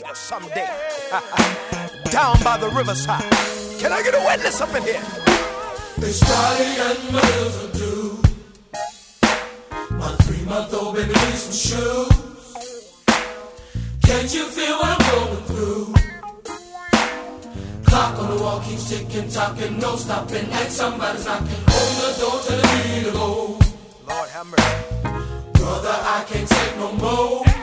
later someday. Down by the riverside. Can I get a witness up in here? It's Friday and my bills are due. My 3-month-old baby needs some shoes. Can't you feel what I'm going through? Clock on the wall keeps ticking, talking, no stopping, like somebody's knocking. Open the door, telling me to go. Lord have mercy. Brother, I can't take no more.